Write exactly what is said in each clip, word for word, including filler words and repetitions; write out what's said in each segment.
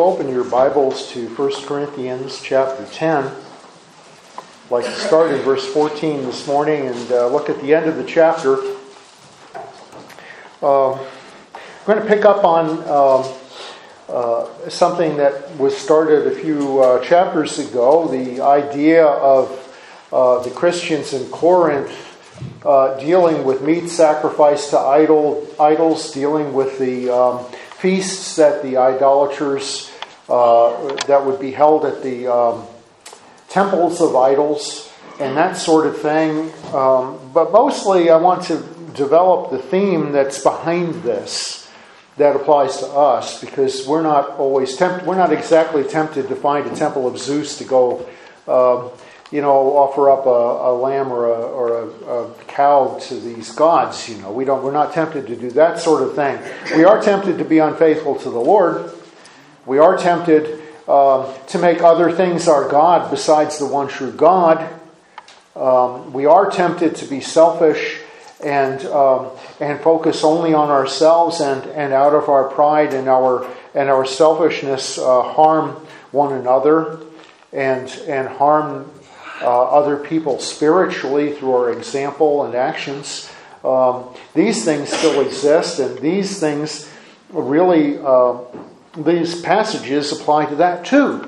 you'll open your Bibles to First Corinthians chapter ten. I'd like to start in verse fourteen this morning and uh, look at the end of the chapter. Uh, I'm going to pick up on uh, uh, something that was started a few uh, chapters ago, the idea of uh, the Christians in Corinth uh, dealing with meat sacrificed to idol, idols, dealing with the um, feasts that the idolaters, uh, that would be held at the um, temples of idols, and that sort of thing. Um, but mostly I want to develop the theme that's behind this that applies to us, because we're not always tempted, we're not exactly tempted to find a temple of Zeus to go, um, you know, offer up a, a lamb or a, or a, a cow to these gods. You know, we don't. We're not tempted to do that sort of thing. We are tempted to be unfaithful to the Lord. We are tempted um, to make other things our God besides the one true God. Um, we are tempted to be selfish and um, and focus only on ourselves, and, and out of our pride and our and our selfishness uh, harm one another and and harm Uh, other people spiritually through our example and actions. Um, these things still exist, and these things really, uh, these passages apply to that too.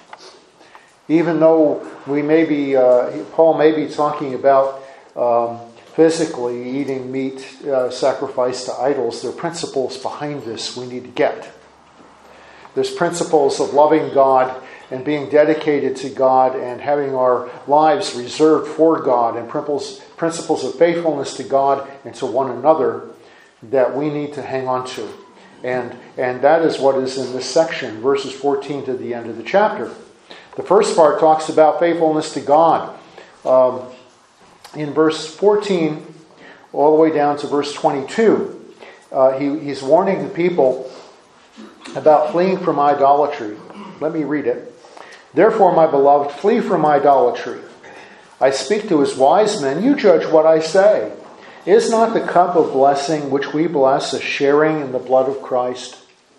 Even though we may be, uh, Paul may be talking about um, physically eating meat uh, sacrificed to idols, there are principles behind this we need to get. There's principles of loving God and being dedicated to God and having our lives reserved for God, and principles, principles of faithfulness to God and to one another that we need to hang on to. And, and that is what is in this section, verses fourteen to the end of the chapter. The first part talks about faithfulness to God. Um, in verse fourteen, all the way down to verse twenty-two, uh, he, he's warning the people about fleeing from idolatry. Let me read it. Therefore, my beloved, flee from idolatry. I speak to as wise men. You judge what I say. Is not the cup of blessing which we bless a sharing in the blood of Christ?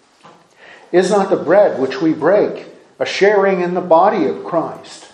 Is not the bread which we break a sharing in the body of Christ?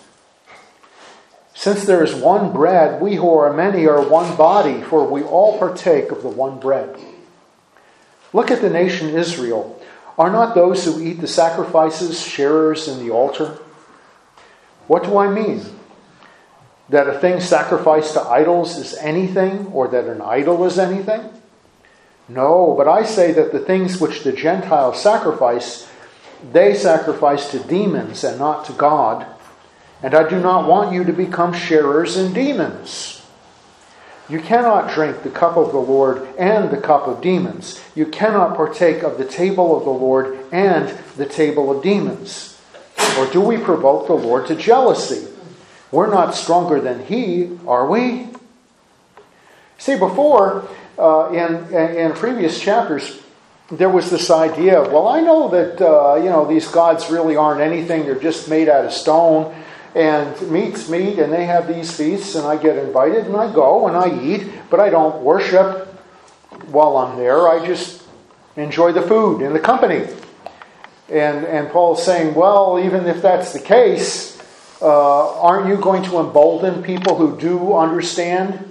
Since there is one bread, we who are many are one body, for we all partake of the one bread. Look at the nation Israel. Are not those who eat the sacrifices sharers in the altar? What do I mean? That a thing sacrificed to idols is anything, or that an idol is anything? No, but I say that the things which the Gentiles sacrifice, they sacrifice to demons and not to God. And I do not want you to become sharers in demons. You cannot drink the cup of the Lord and the cup of demons. You cannot partake of the table of the Lord and the table of demons. Or do we provoke the Lord to jealousy? We're not stronger than He, are we? See, before, uh, in, in previous chapters, there was this idea of, well, I know that uh, you know these gods really aren't anything. They're just made out of stone. And meat's meat, and they have these feasts, and I get invited, and I go, and I eat, but I don't worship while I'm there. I just enjoy the food and the company. And and Paul's saying, well, even if that's the case, uh, aren't you going to embolden people who do understand,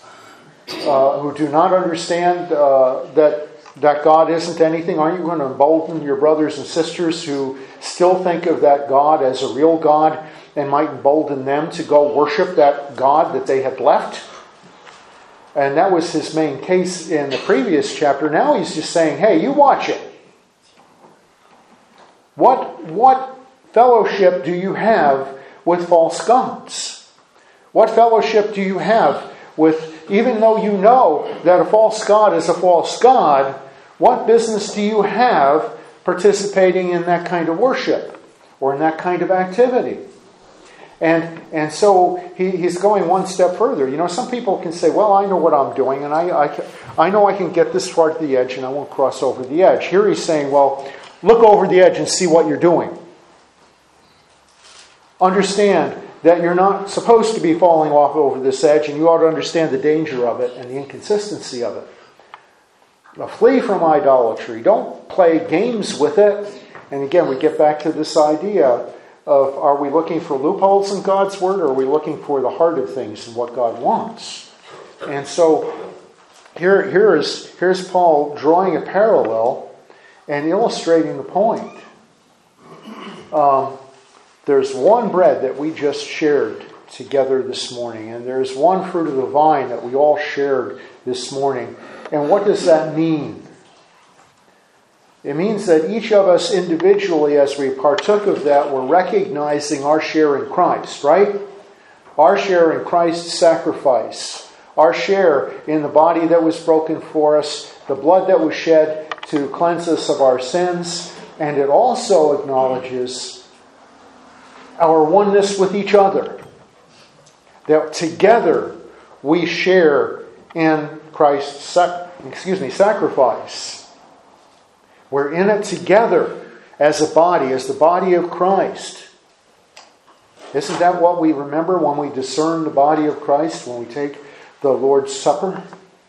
uh, who do not understand uh, that that God isn't anything? Aren't you going to embolden your brothers and sisters who still think of that God as a real God, and might embolden them to go worship that God that they had left? And that was his main case in the previous chapter. Now he's just saying, hey, you watch it. What, what fellowship do you have with false gods? What fellowship do you have with, even though you know that a false god is a false god, what business do you have participating in that kind of worship or in that kind of activity? And and so he, he's going one step further. You know, some people can say, well, I know what I'm doing, and I, I, I know I can get this far to the edge, and I won't cross over the edge. Here he's saying, well, look over the edge and see what you're doing. Understand that you're not supposed to be falling off over this edge, and you ought to understand the danger of it and the inconsistency of it. Now, flee from idolatry. Don't play games with it. And again, we get back to this idea of, are we looking for loopholes in God's Word, or are we looking for the heart of things and what God wants? And so here, here is, here's Paul drawing a parallel and illustrating the point. Um, there's one bread that we just shared together this morning, and there's one fruit of the vine that we all shared this morning. And what does that mean? It means that each of us individually, as we partook of that, we're recognizing our share in Christ, right? Our share in Christ's sacrifice. Our share in the body that was broken for us, the blood that was shed to cleanse us of our sins. And it also acknowledges our oneness with each other. That together we share in Christ's sac- excuse me, sacrifice. We're in it together as a body, as the body of Christ. Isn't that what we remember when we discern the body of Christ, when we take the Lord's Supper?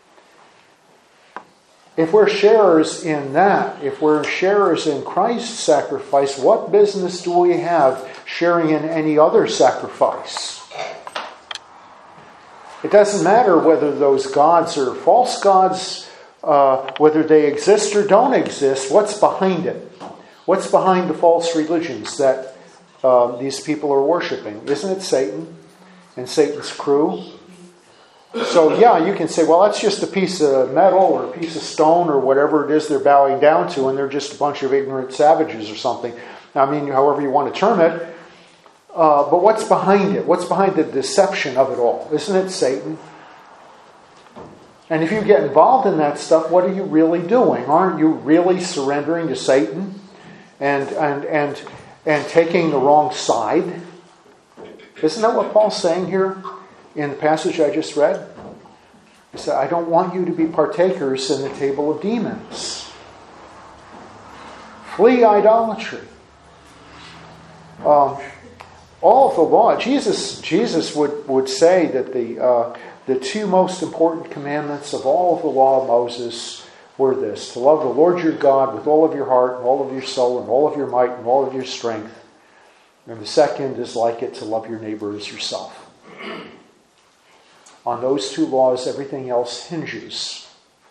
If we're sharers in that, if we're sharers in Christ's sacrifice, what business do we have sharing in any other sacrifice? It doesn't matter whether those gods are false gods, uh, whether they exist or don't exist. What's behind it? What's behind the false religions that uh, these people are worshiping? Isn't it Satan and Satan's crew? So yeah, you can say, well, that's just a piece of metal or a piece of stone or whatever it is they're bowing down to, and they're just a bunch of ignorant savages or something. I mean, however you want to term it. Uh, but what's behind it? What's behind the deception of it all? Isn't it Satan? And if you get involved in that stuff, what are you really doing? Aren't you really surrendering to Satan and and and and taking the wrong side? Isn't that what Paul's saying here in the passage I just read? He said, I don't want you to be partakers in the table of demons. Flee idolatry. Um, all of the law, Jesus Jesus would, would say that the uh, the two most important commandments of all of the law of Moses were this: to love the Lord your God with all of your heart and all of your soul and all of your might and all of your strength. And the second is like it, to love your neighbor as yourself. On those two laws, everything else hinges.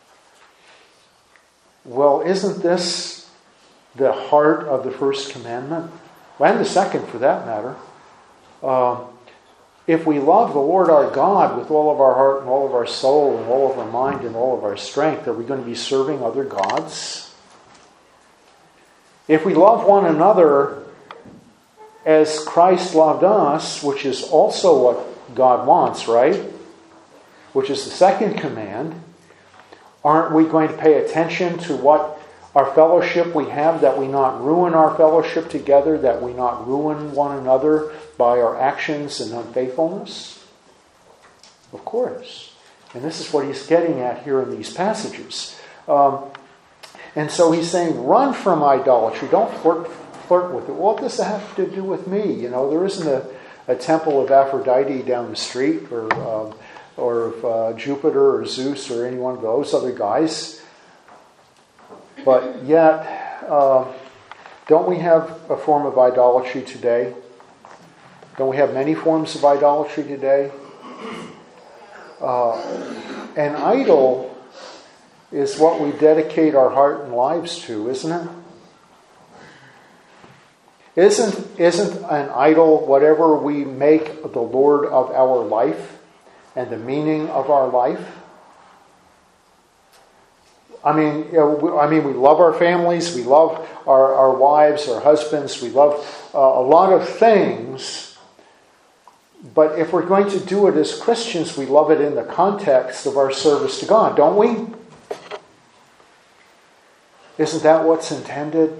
Well, isn't this the heart of the first commandment? And the second, for that matter. Um, if we love the Lord our God with all of our heart and all of our soul and all of our mind and all of our strength, are we going to be serving other gods? If we love one another as Christ loved us, which is also what God wants, right? Which is the second command, aren't we going to pay attention to what our fellowship we have, that we not ruin our fellowship together, that we not ruin one another by our actions and unfaithfulness? Of course. And this is what he's getting at here in these passages. Um, and so he's saying, run from idolatry. Don't flirt, flirt with it. What does that have to do with me? You know, there isn't a, a temple of Aphrodite down the street, or um, or of uh, Jupiter or Zeus or any one of those other guys. But yet, uh, don't we have a form of idolatry today? Don't we have many forms of idolatry today? Uh, an idol is what we dedicate our heart and lives to, isn't it? Isn't, isn't an idol whatever we make the Lord of our life and the meaning of our life? I mean, you know, we, I mean, we love our families, we love our, our wives, our husbands, we love uh, a lot of things. But if we're going to do it as Christians, we love it in the context of our service to God, don't we? Isn't that what's intended?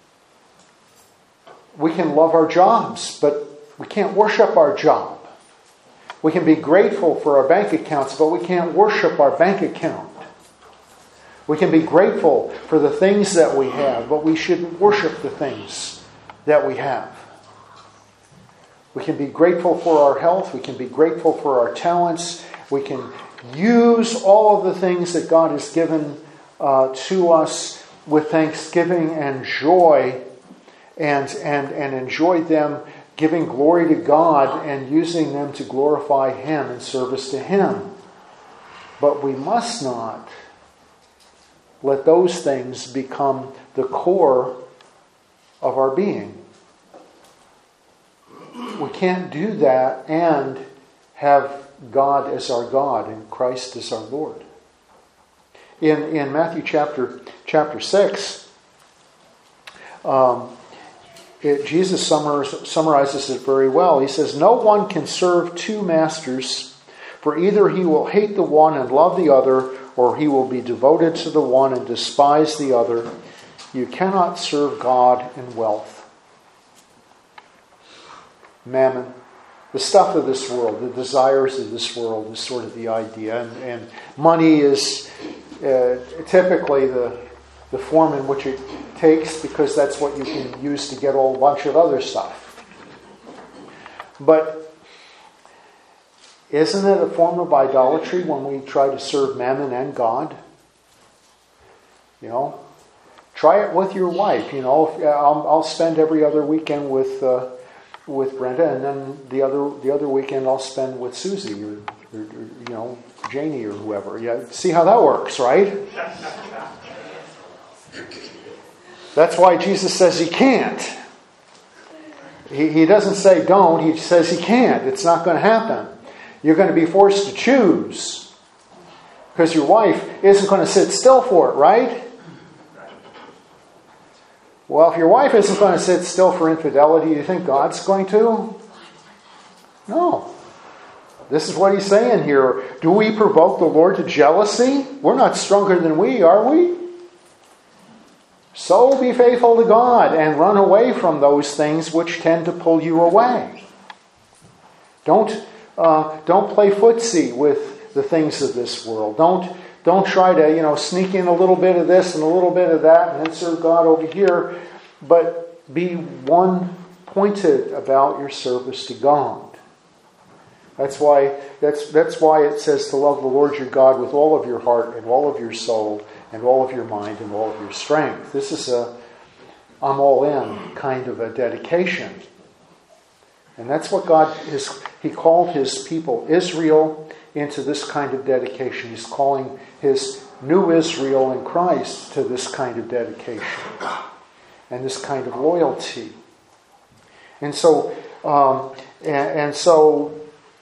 We can love our jobs, but we can't worship our job. We can be grateful for our bank accounts, but we can't worship our bank account. We can be grateful for the things that we have, but we shouldn't worship the things that we have. We can be grateful for our health. We can be grateful for our talents. We can use all of the things that God has given uh, to us with thanksgiving and joy, and, and, and enjoyed them giving glory to God and using them to glorify Him in service to Him. But we must not let those things become the core of our being. We can't do that and have God as our God and Christ as our Lord. In, in Matthew chapter, chapter six, um, it, Jesus summarize, summarizes it very well. He says, "No one can serve two masters, for either he will hate the one and love the other, or he will be devoted to the one and despise the other. You cannot serve God and wealth." Mammon, the stuff of this world, the desires of this world is sort of the idea. And, and money is uh, typically the, the form in which it takes, because that's what you can use to get a whole bunch of other stuff. But isn't it a form of idolatry when we try to serve mammon and God? You know, try it with your wife. You know, if, I'll, I'll spend every other weekend with uh, with Brenda, and then the other the other weekend I'll spend with Susie or, or, or you know Janie or whoever. Yeah, see how that works, right? That's why Jesus says he can't. He, he doesn't say don't. He says he can't. It's not going to happen. You're going to be forced to choose, because your wife isn't going to sit still for it, right? Well, if your wife isn't going to sit still for infidelity, do you think God's going to? No. This is what he's saying here. Do we provoke the Lord to jealousy? We're not stronger than we, are we? So be faithful to God and run away from those things which tend to pull you away. Don't uh, don't play footsie with the things of this world. Don't Don't try to, you know, sneak in a little bit of this and a little bit of that and then serve God over here. But be one-pointed about your service to God. That's why that's that's why it says to love the Lord your God with all of your heart and all of your soul and all of your mind and all of your strength. This is a I'm all in kind of a dedication. And that's what God is. He called his people Israel into this kind of dedication. He's calling his new Israel in Christ to this kind of dedication and this kind of loyalty. And so, um, and, and so,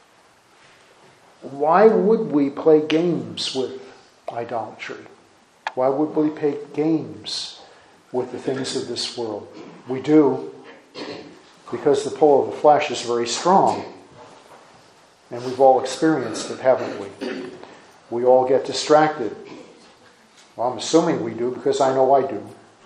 why would we play games with idolatry? Why would we play games with the things of this world? We do because the pull of the flesh is very strong. And we've all experienced it, haven't we? We all get distracted. Well, I'm assuming we do, because I know I do.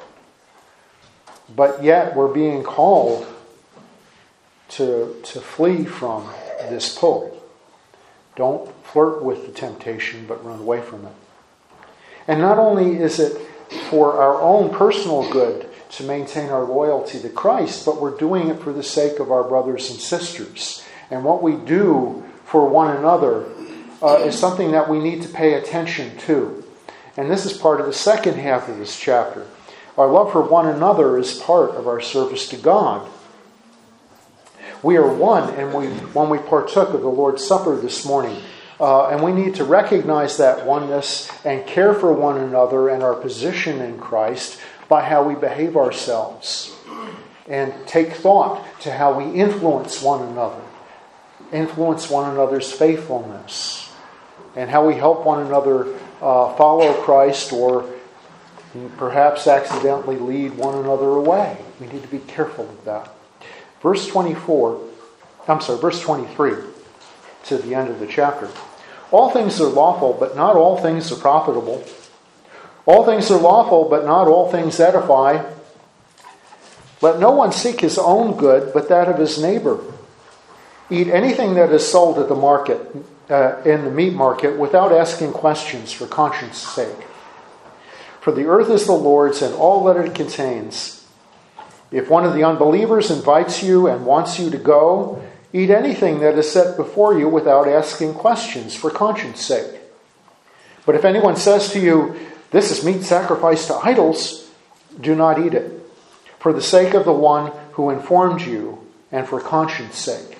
But yet we're being called to, to flee from this pull. Don't flirt with the temptation, but run away from it. And not only is it for our own personal good to maintain our loyalty to Christ, but we're doing it for the sake of our brothers and sisters. And what we do for one another uh, is something that we need to pay attention to. And this is part of the second half of this chapter. Our love for one another is part of our service to God. We are one, and we when we partook of the Lord's Supper this morning, uh, and we need to recognize that oneness and care for one another and our position in Christ by how we behave ourselves and take thought to how we influence one another. Influence one another's faithfulness, and how we help one another uh, follow Christ, or perhaps accidentally lead one another away. We need to be careful of that. Verse twenty-four, I'm sorry, verse twenty-three to the end of the chapter. All things are lawful, but not all things are profitable. All things are lawful, but not all things edify. Let no one seek his own good, but that of his neighbor. Eat anything that is sold at the market, uh, in the meat market, without asking questions for conscience sake. For the earth is the Lord's and all that it contains. If one of the unbelievers invites you and wants you to go, eat anything that is set before you without asking questions for conscience sake. But if anyone says to you, "This is meat sacrificed to idols," do not eat it. for the sake of the one who informed you, and for conscience sake.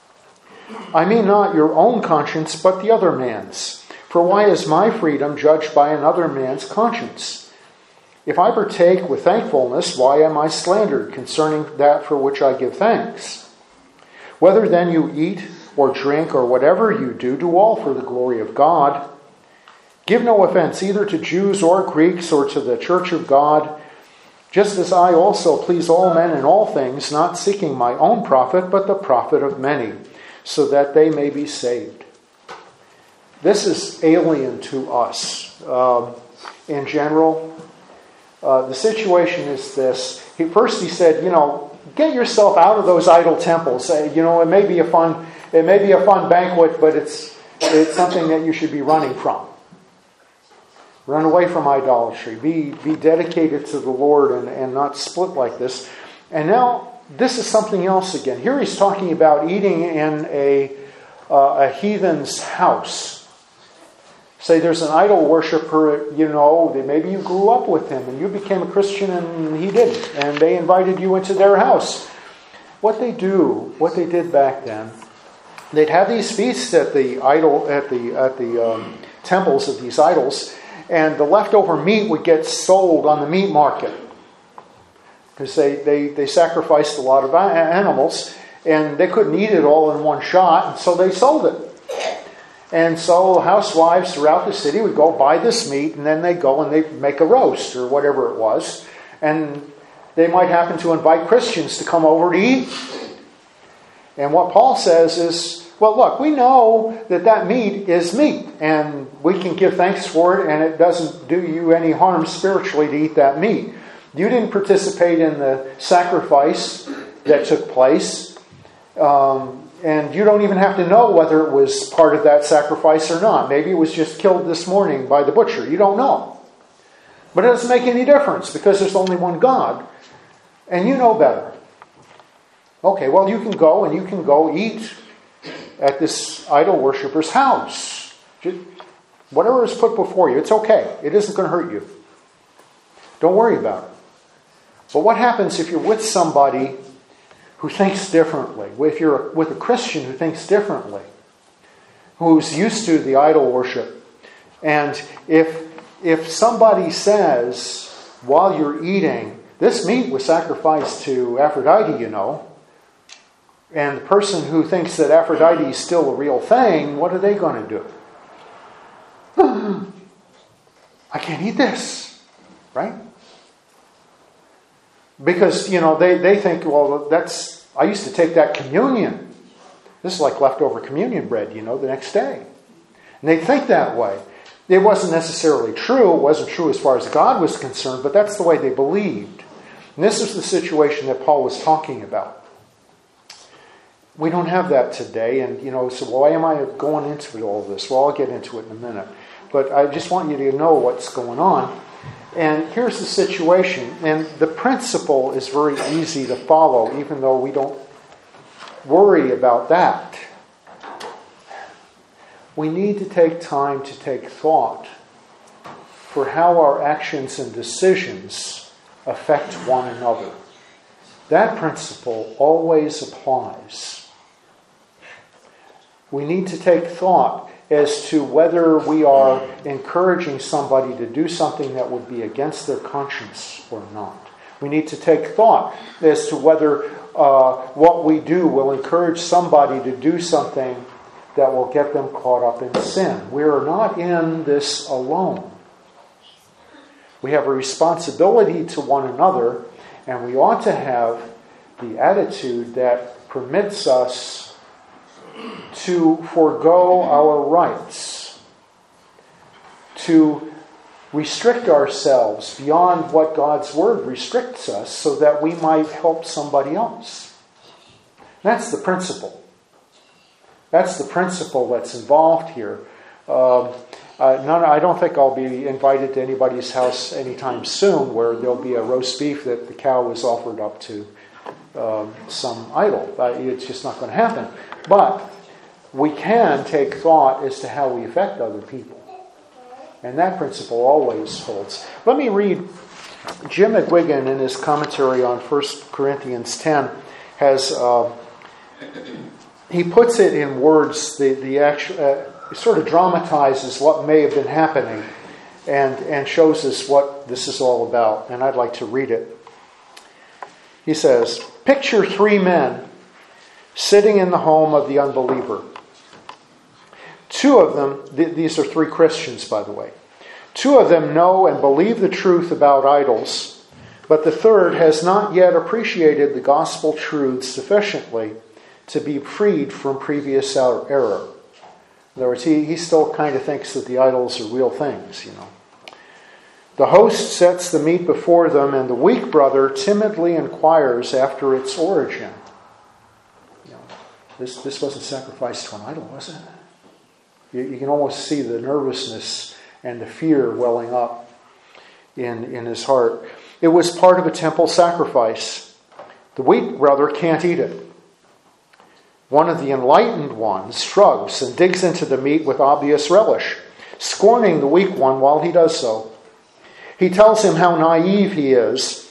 I mean not your own conscience, but the other man's. For why is my freedom judged by another man's conscience? If I partake with thankfulness, why am I slandered concerning that for which I give thanks? Whether then you eat or drink or whatever you do, do all for the glory of God. Give no offense either to Jews or Greeks or to the church of God, just as I also please all men in all things, not seeking my own profit, but the profit of many, so that they may be saved. This is alien to us. Um, in general, uh, the situation is this. He, first he said, you know, get yourself out of those idol temples. Uh, you know, it may be a fun, it may be a fun banquet, but it's it's something that you should be running from. Run away from idolatry. Be be dedicated to the Lord and, and not split like this. And now this is something else again. Here he's talking about eating in a uh, a heathen's house. Say there's an idol worshiper, you know, that maybe you grew up with him and you became a Christian and he didn't. And they invited you into their house. What they do, what they did back then, they'd have these feasts at the idol, at the at the um, temples of these idols, and the leftover meat would get sold on the meat market. Because they, they, they sacrificed a lot of animals, and they couldn't eat it all in one shot, and so they sold it. And so housewives throughout the city would go buy this meat, and then they'd go and they'd make a roast, or whatever it was. And they might happen to invite Christians to come over to eat. And what Paul says is, well, look, we know that that meat is meat, and we can give thanks for it, and it doesn't do you any harm spiritually to eat that meat. You didn't participate in the sacrifice that took place, um, and you don't even have to know whether it was part of that sacrifice or not. Maybe it was just killed this morning by the butcher. You don't know. But it doesn't make any difference because there's only one God, and you know better. Okay, well, you can go and you can go eat at this idol worshiper's house. Just whatever is put before you, it's okay. It isn't going to hurt you. Don't worry about it. But what happens if you're with somebody who thinks differently? If you're with a Christian who thinks differently, who's used to the idol worship, and if if somebody says while you're eating, this meat was sacrificed to Aphrodite, you know, and the person who thinks that Aphrodite is still a real thing, what are they going to do? I can't eat this, right? Because, you know, they, they think, well, that's, I used to take that communion. This is like leftover communion bread, you know, the next day. And they think that way. It wasn't necessarily true. It wasn't true as far as God was concerned, but that's the way they believed. And this is the situation that Paul was talking about. We don't have that today, and, you know, so why am I going into all of this? Well, I'll get into it in a minute. But I just want you to know what's going on. And here's the situation. And the principle is very easy to follow, even though we don't worry about that. We need to take time to take thought for how our actions and decisions affect one another. That principle always applies. We need to take thought as to whether we are encouraging somebody to do something that would be against their conscience or not. We need to take thought as to whether uh, what we do will encourage somebody to do something that will get them caught up in sin. We are not in this alone. We have a responsibility to one another, and we ought to have the attitude that permits us to forego our rights, to restrict ourselves beyond what God's Word restricts us so that we might help somebody else. That's the principle. That's the principle that's involved here. Um, uh, none, I don't think I'll be invited to anybody's house anytime soon where there'll be a roast beef that the cow is offered up to um, some idol. Uh, it's just not going to happen. But we can take thought as to how we affect other people. And that principle always holds. Let me read Jim McGuigan, in his commentary on First Corinthians ten, has uh, he puts it in words. The the actual uh, sort of dramatizes what may have been happening, and and shows us what this is all about. And I'd like to read it. He says, "Picture three men sitting in the home of the unbeliever. Two of them, th- these are three Christians, by the way. Two of them know and believe the truth about idols, but the third has not yet appreciated the gospel truths sufficiently to be freed from previous error." In other words, he, he still kind of thinks that the idols are real things, you know. "The host sets the meat before them, and the weak brother timidly inquires after its origin." You know, this, this wasn't sacrificed to an idol, was it? You, you can almost see the nervousness and the fear welling up in, in his heart. "It was part of a temple sacrifice. The weak brother can't eat it. One of the enlightened ones shrugs and digs into the meat with obvious relish, scorning the weak one while he does so. He tells him how naive he is.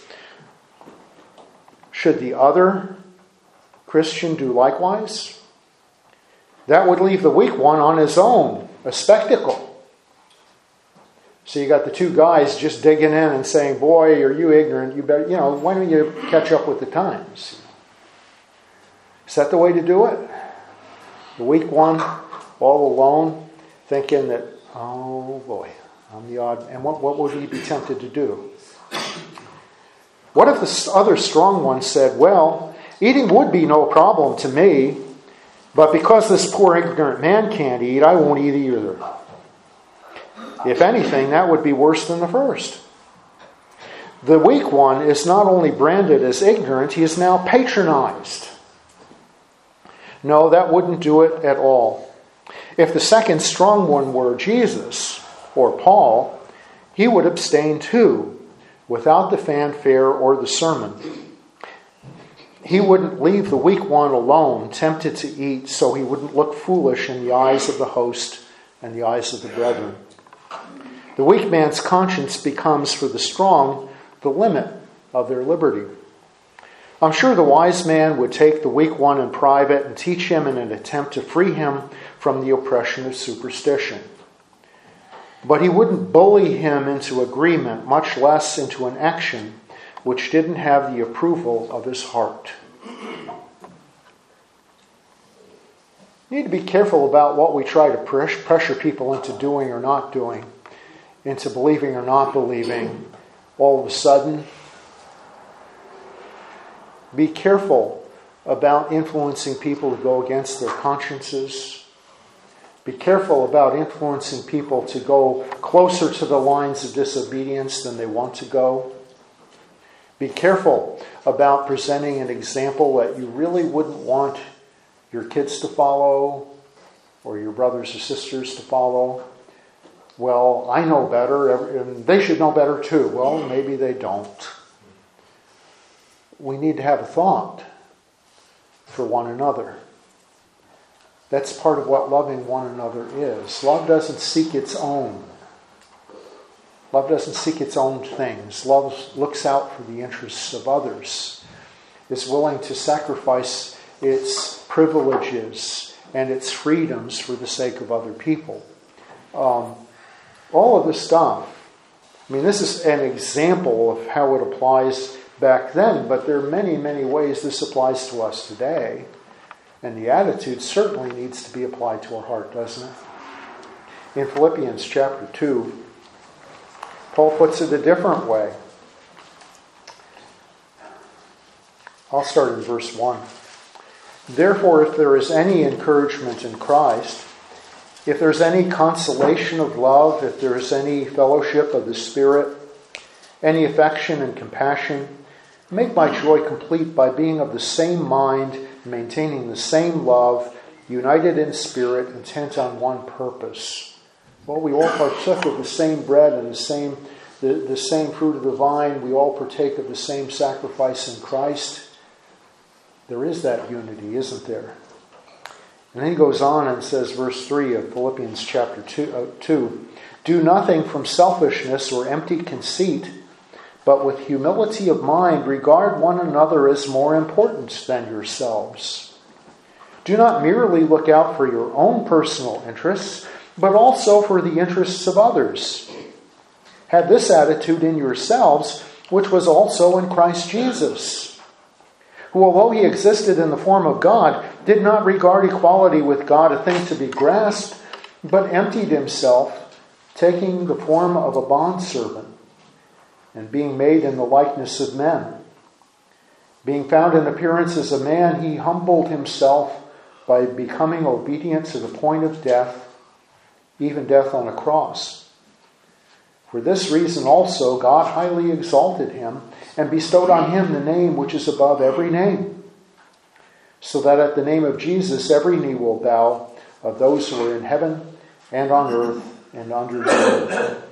Should the other Christian do likewise? That would leave the weak one on his own, a spectacle. So you got the two guys just digging in and saying, boy, are you ignorant? You better, you know, why don't you catch up with the times? Is that the way to do it? The weak one, all alone, thinking that, oh boy, I'm the odd. And what, what would he be tempted to do? What if the other strong one said, well, eating would be no problem to me, but because this poor ignorant man can't eat, I won't eat either. If anything, that would be worse than the first. The weak one is not only branded as ignorant, he is now patronized. No, that wouldn't do it at all. If the second strong one were Jesus or Paul, he would abstain too, without the fanfare or the sermon. He wouldn't leave the weak one alone, tempted to eat, so he wouldn't look foolish in the eyes of the host and the eyes of the brethren. The weak man's conscience becomes, for the strong, the limit of their liberty. I'm sure the wise man would take the weak one in private and teach him in an attempt to free him from the oppression of superstition. But he wouldn't bully him into agreement, much less into an action which didn't have the approval of his heart. You need to be careful about what we try to pressure people into doing or not doing, into believing or not believing, all of a sudden. Be careful about influencing people to go against their consciences. Be careful about influencing people to go closer to the lines of disobedience than they want to go. Be careful about presenting an example that you really wouldn't want your kids to follow or your brothers or sisters to follow. Well, I know better, and they should know better too. Well, maybe they don't. We need to have a thought for one another. That's part of what loving one another is. Love doesn't seek its own. Love doesn't seek its own things. Love looks out for the interests of others. Is willing to sacrifice its privileges and its freedoms for the sake of other people. Um, all of this stuff. I mean, this is an example of how it applies back then, but there are many, many ways this applies to us today. And the attitude certainly needs to be applied to our heart, doesn't it? In Philippians chapter two, Paul puts it a different way. I'll start in verse one. Therefore, if there is any encouragement in Christ, if there's any consolation of love, if there is any fellowship of the Spirit, any affection and compassion, make my joy complete by being of the same mind, maintaining the same love, united in spirit, intent on one purpose. Well, we all partook of the same bread and the same the, the same fruit of the vine. We all partake of the same sacrifice in Christ. There is that unity, isn't there? And then he goes on and says, verse three of Philippians chapter two, uh, two, do nothing from selfishness or empty conceit, but with humility of mind regard one another as more important than yourselves. Do not merely look out for your own personal interests, but also for the interests of others. Have this attitude in yourselves, which was also in Christ Jesus, who, although he existed in the form of God, did not regard equality with God a thing to be grasped, but emptied himself, taking the form of a bondservant, and being made in the likeness of men. Being found in appearance as a man, he humbled himself by becoming obedient to the point of death, even death on a cross. For this reason also God highly exalted him and bestowed on him the name which is above every name, so that at the name of Jesus every knee will bow, of those who are in heaven and on earth and under the earth.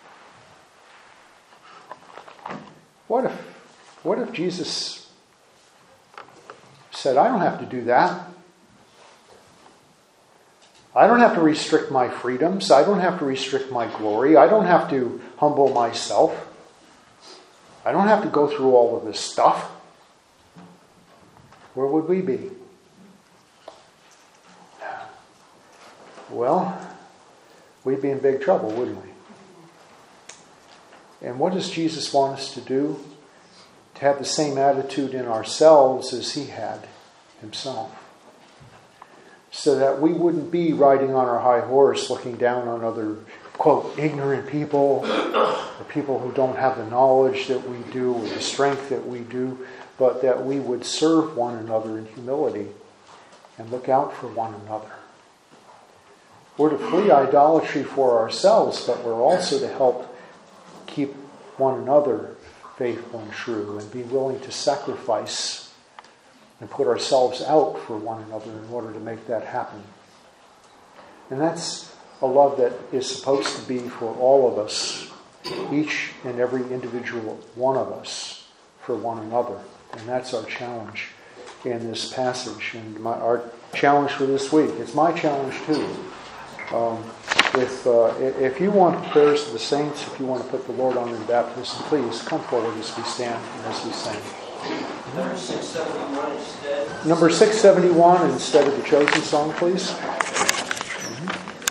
What if, what if Jesus said, I don't have to do that. I don't have to restrict my freedoms. I don't have to restrict my glory. I don't have to humble myself. I don't have to go through all of this stuff. Where would we be? Well, we'd be in big trouble, wouldn't we? And what does Jesus want us to do? To have the same attitude in ourselves as he had himself. So that we wouldn't be riding on our high horse looking down on other, quote, ignorant people, or people who don't have the knowledge that we do or the strength that we do, but that we would serve one another in humility and look out for one another. We're to flee idolatry for ourselves, but we're also to help keep one another faithful and true and be willing to sacrifice and put ourselves out for one another in order to make that happen. And that's a love that is supposed to be for all of us, each and every individual one of us, for one another. And that's our challenge in this passage and my, our challenge for this week. It's my challenge too. Um, if uh, if you want prayers of the saints, if you want to put the Lord on in baptism, please come forward as we stand and as we sing. Number six seventy-one instead. Number six seventy-one instead of the chosen song, please.